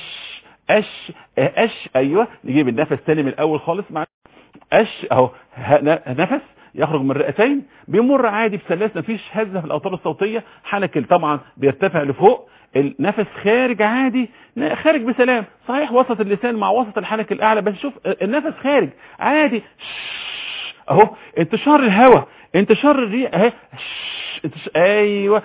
Speaker 1: اش ايوه نجيب النفس تاني من الاول خالص مع اش اهو، نفس يخرج من الرئتين بيمر عادي بسلاسه، مفيش هزه في الاوتار الصوتيه، حنك طبعا بيرتفع لفوق، النفس خارج عادي، خارج بسلام، صحيح وسط اللسان مع وسط الحنك الاعلى، بس شوف النفس خارج عادي اهو، انتشار الهواء انتشار الريح اهي، ايوه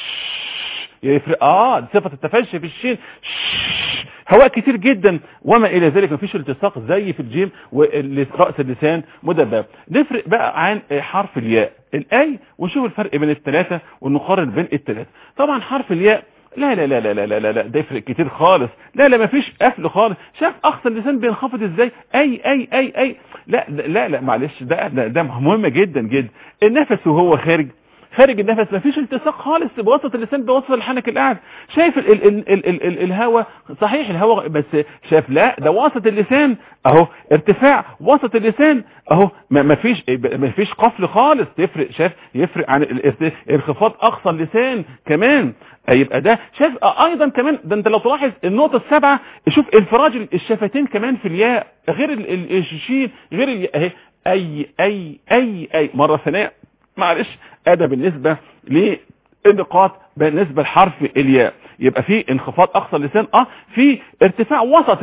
Speaker 1: يفرق، دي صفه التفشي في الشين، هواء كتير جدا وما الى ذلك، مفيش التصاق زي في الجيم ورأس اللسان مدبب. نفرق بقى عن حرف الياء الاي ونشوف الفرق بين الثلاثه ونقارن بين الثلاثه. طبعا حرف الياء لا لا لا لا لا لا لا ده يفرق كتير خالص، لا لا مفيش قفل خالص. شاف اقصى اللسان بينخفض ازاي، اي لا لا لا معلش، ده مهم جدا جدا. النفس وهو خارج النفس مفيش التصاق خالص بوسط اللسان بوسط الحنك الاعلى. شايف الهواء صحيح الهواء، بس شاف لا ده وسط اللسان اهو ارتفاع وسط اللسان اهو، مفيش قفل خالص. تفرق، شاف يفرق عن انخفاض اقصى اللسان كمان. يبقى ده شاف ايضا كمان، ده انت لو تلاحظ النقطه السابعه، شوف انفراج الشفتين كمان في الياء غير الشين غير الياء اهي، اي مره ثانيه معلش. ده بالنسبه للنقاط بالنسبه لحرف الياء، يبقى في انخفاض اقصى اللسان، في ارتفاع وسط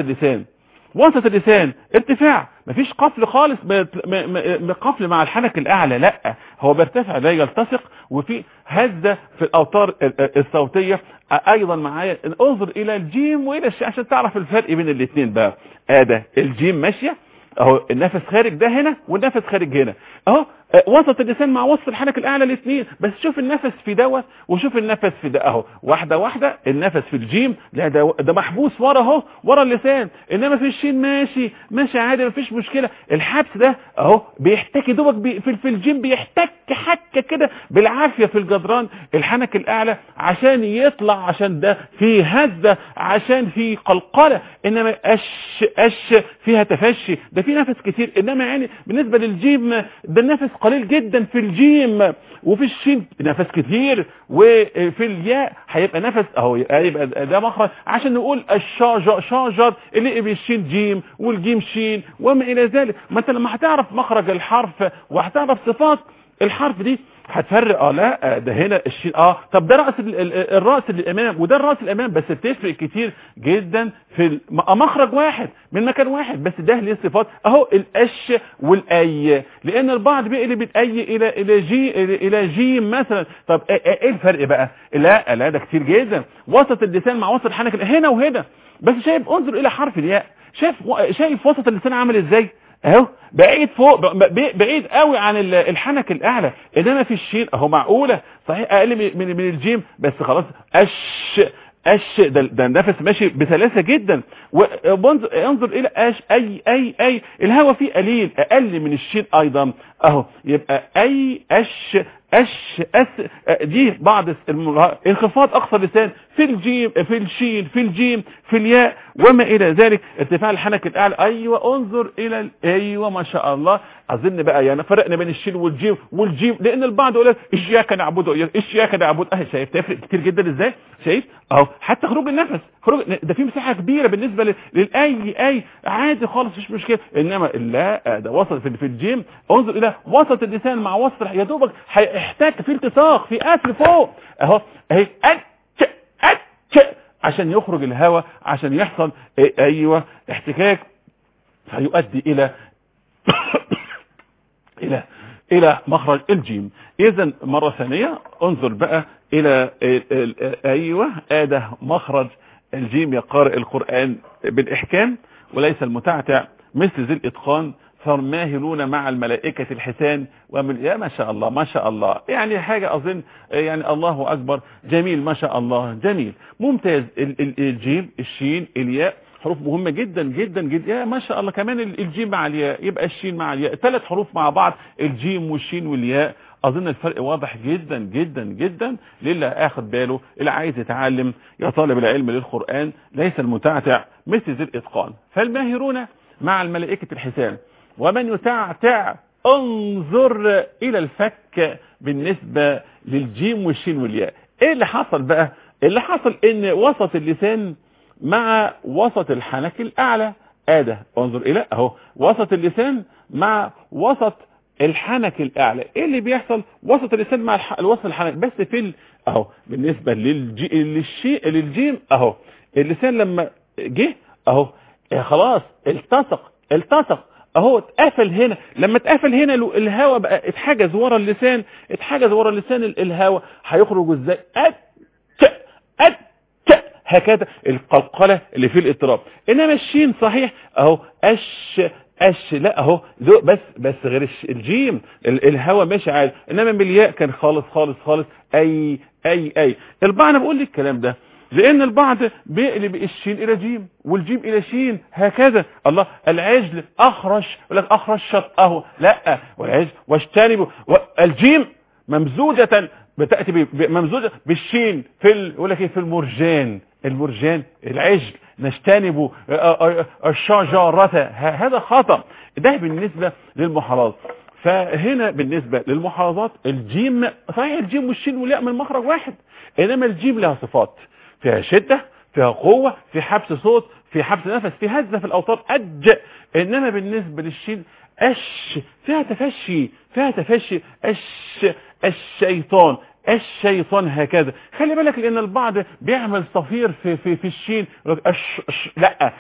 Speaker 1: اللسان ارتفاع، مفيش قفل خالص، قفل مع الحنك الاعلى، لا هو بيرتفع لا يلتصق، وفي هزه في الاوتار الصوتيه ايضا معايا. انظر الى الجيم والى الشين عشان تعرف الفرق بين الاثنين بقى. ده الجيم ماشيه اهو، النفس خارج ده هنا والنفس خارج هنا اهو، وسط اللسان مع وسط الحنك الاعلى الاثنين، بس شوف النفس في دوت وشوف النفس في ده اهو، واحده النفس في الجيم لا ده محبوس ورا اهو ورا اللسان، انما في الشين ماشي عادي مفيش مشكله. الحبس ده اهو بيحتكي دوبك في الجيم بيحتك حكه كده بالعافيه في الجدران الحنك الاعلى عشان يطلع، عشان ده في هزه، عشان في قلقله، انما اش فيها تفشي، ده في نفس كتير، انما يعني بالنسبه للجيم ده النفس قليل جدا في الجيم، وفي الشين نفس كتير، وفي الياء هيبقى نفس اهو، يبقى ده مخرج عشان نقول شاجر اللي بالشين جيم والجيم شين وما الى ذلك. ما انت لما هتعرف مخرج الحرف وهتعرف صفات الحرف دي هتفرق. لا ده هنا الشين طب ده الراس الامام وده الراس الامام، بس بتفرق كتير جدا في مخرج واحد من مكان واحد، بس ده ليه صفات اهو الاش والاي، لان البعض بيقلب الاي الى جيم مثلا. طب ايه الفرق بقى؟ لا ده كتير جدا، وسط اللسان مع وسط الحنك هنا وهنا. بس شايف انظر الى حرف الياء، شايف وسط اللسان عامل ازاي اهو، بعيد فوق بعيد قوي عن الحنك الاعلى، انما في الشين اهو معقوله صحيح اقل من الجيم، بس خلاص ده النفس ماشي بسلاسة جدا. وانظر الى اي الهواء فيه قليل اقل من الشين ايضا اهو، يبقى دي بعض انخفاض اقصى اللسان في الجيم في الشين في الجيم في الياء وما الى ذلك، ارتفاع الحنك الاعلى. ايوه انظر الى ايوه ما شاء الله. اظن بقى يعني فرقنا بين الشين والجيم لان البعض يقول لك اياك نعبد اياك نعبد شايف تفرق كتير جدا ازاي؟ شايف اهو حتى خروج النفس ده في مساحه كبيره بالنسبه للاي عادي خالص مش مشكله. انما لا ده وسط في الجيم، انظر الى وسط اللسان مع وسط يا دوبك هيحتاج في التصاق في قفل فوق اهو اهي عشان يخرج الهواء عشان يحصل ايوه احتكاك فيؤدي الى مخرج الجيم. اذا مرة ثانية انظر بقى الى ايوه ده مخرج الجيم. يقرأ القرآن بالاحكام وليس المتعتع مثل ذي الاتقان، فماهلون مع الملائكة الحسان ومن يا ما شاء الله ما شاء الله. يعني حاجة اظن يعني الله اكبر جميل ما شاء الله جميل ممتاز. الجيم الشين الياء حروف مهمة جدا جدا جدا يا ما شاء الله. كمان الجيم مع الياء يبقى الشين مع الياء 3 حروف مع بعض الجيم والشين والياء. اظن الفرق واضح جدا جدا جدا للي اخد باله اللي عايز يتعلم يا طالب العلم للقرآن ليس المتعتع مثل ذي الاتقان. فالماهرون مع الملائكة الحسان ومن يتعتع انظر الى الفك بالنسبة للجيم والشين والياء. ايه اللي حصل بقى؟ اللي حصل ان وسط اللسان مع وسط الحنك الاعلى انظر الى اهو وسط اللسان مع وسط الحنك الاعلى. ايه اللي بيحصل؟ وسط اللسان مع وسط الحنك بس في اهو بالنسبة للجيم اهو اللسان لما جه اهو خلاص التصق اهو اتقفل هنا. لما اتقفل هنا الهواء بقى اتحجز ورا اللسان الهواء هيخرج ازاي؟ هكذا القلقلة اللي في الاضطراب. انما الشين صحيح اهو لا اهو بس غير الجيم الهواء ماشي عادي. انما بالياء كان خالص اي البعض بقول لي الكلام ده لان البعض بيقلب الشين الى جيم والجيم الى شين هكذا. الله العجل اخرش يقول لك اخرشت اهو لا والعجل واجتنبوا الجيم ممزوجة بتأتي ممزوجة بالشين يقول لك ايه في المرجان العجل نجتنب الشجرة. هذا خطأ. ده بالنسبة للمحافظات. فهنا بالنسبة للمحافظات الجيم صحيح الجيم والشين والياء من مخرج واحد، انما الجيم لها صفات فيها شدة فيها قوة في حبس صوت في حبس نفس في هزة في الاوتار انما بالنسبة للشين فيها تفشي الشيطان هكذا. خلي بالك لان البعض بيعمل صفير في الشين لا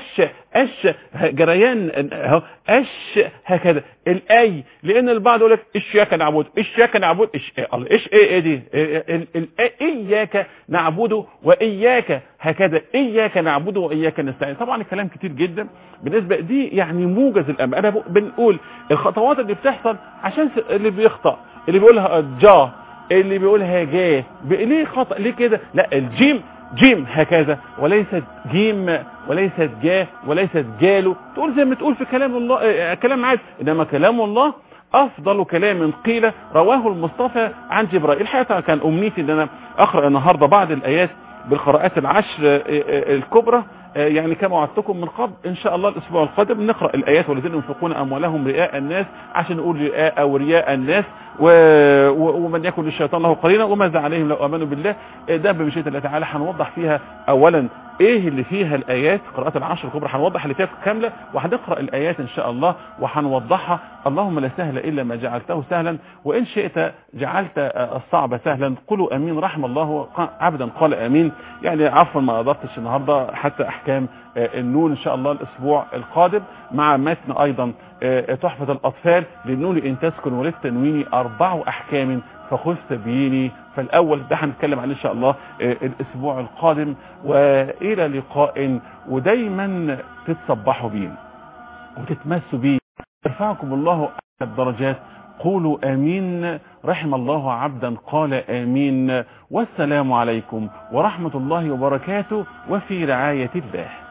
Speaker 1: جريان اهو هكذا الاي لان البعض يقول لك اياك نعبد ايه دي اياك نعبد واياك هكذا اياك نعبد واياك نستعين. طبعا الكلام كتير جدا بالنسبه دي يعني موجز الامر. انا بنقول الخطوات اللي بتحصل عشان اللي بيخطأ اللي بيقولها جا اللي بيقولها جا ليه خطأ ليه كده؟ لا الجيم جيم هكذا وليست جيم وليست جا وليست جالو تقول زي ما تقول في كلام الله كلام عادي. انما كلام الله افضل كلام قيل رواه المصطفى عن جبرائيل. الحقيقه كان امنيتي ان انا اقرا النهارده بعض الايات بالقراءات العشر الكبرى يعني كما وعدتكم من قبل. ان شاء الله الاسبوع القادم نقرأ الايات والذين ينفقون اموالهم رئاء الناس عشان نقول رئاء او رياء الناس ومن يكن للشيطان له قرينا وماذا عليهم لو امنوا بالله. ده بمشيئة الله تعالى هنوضح فيها اولا ايه اللي فيها الايات قراءات العشر الكبرى هنوضح اللي فيها كامله وهنقرأ الايات ان شاء الله وهنوضحها. اللهم لا سهل الا ما جعلته سهلا وان شئت جعلت الصعب سهلا. قولوا امين. رحم الله عبدا قال امين. يعني عفوا ما قدرتش النهارده حتى احكام النون ان شاء الله الاسبوع القادم مع متن ايضا تحفة الاطفال للنون ان تسكن وللتنوين 4 احكام فخذ تبييني. فالاول ده هنتكلم عنه ان شاء الله الاسبوع القادم. والى لقاء ودايما تتصبحوا بيه وتتمسوا بيه يرفعكم الله الدرجات قولوا آمين. رحم الله عبدا قال آمين. والسلام عليكم ورحمة الله وبركاته، وفي رعاية الله.